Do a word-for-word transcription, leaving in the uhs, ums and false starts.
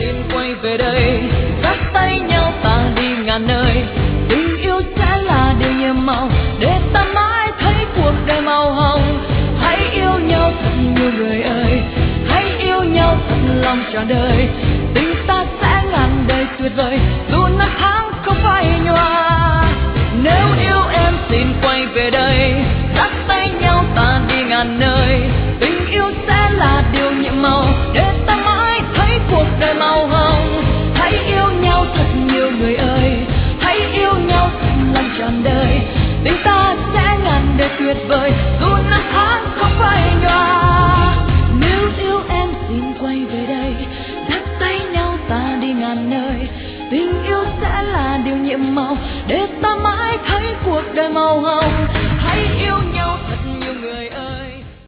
xin quay về đây, dắt tay nhau ta đi ngàn nơi. Tình yêu sẽ là điều nhiệm màu để ta mãi thấy cuộc đời màu hồng. Hãy yêu nhau thật nhiều người ơi, hãy yêu nhau thật lòng trọn đời. Tình ta sẽ ngàn đời tuyệt vời.